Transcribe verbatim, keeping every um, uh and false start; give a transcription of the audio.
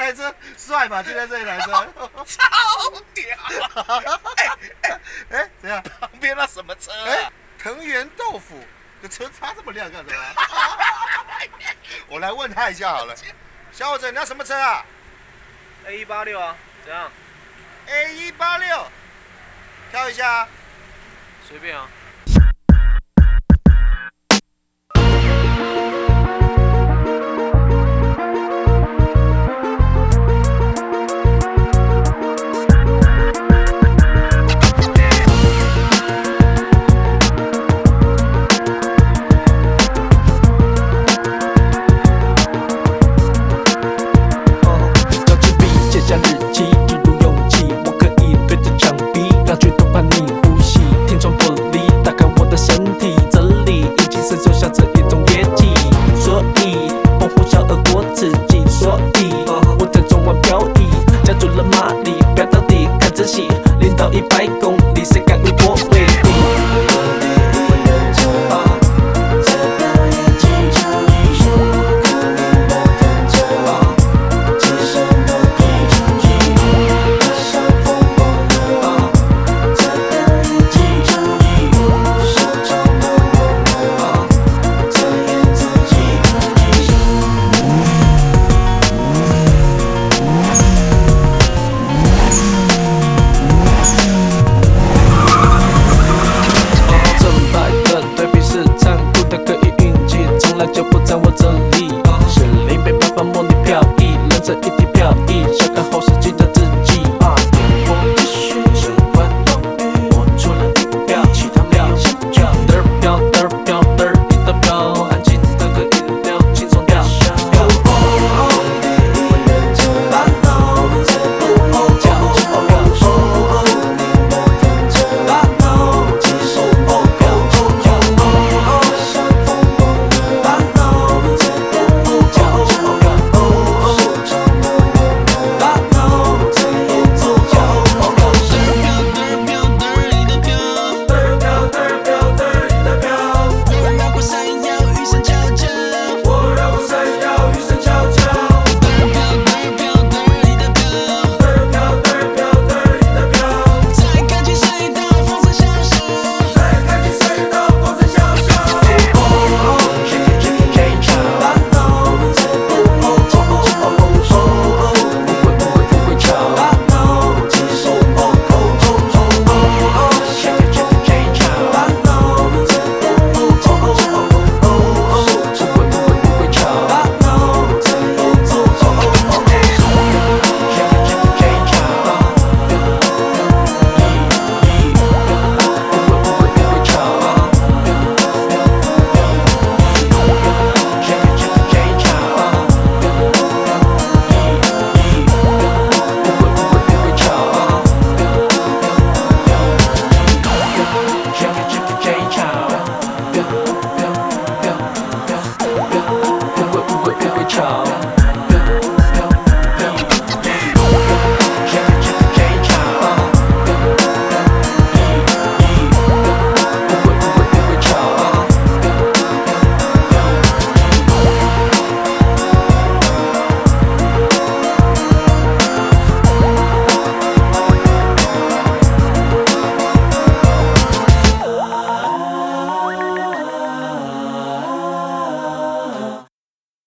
台车帅吧？就在这一台车， 超屌！哎哎哎，怎样？ 旁边那什么车啊？ 哎，藤原豆腐的车擦这么亮干什么？我来问他一下好了，小伙子，你要什么车啊 A 一八六啊，怎样？ ？A 一八六，挑一下啊。 随便啊。 写下日记，一如勇气，我可以对着墙壁，让剧痛怕你呼吸。天窗玻璃打开。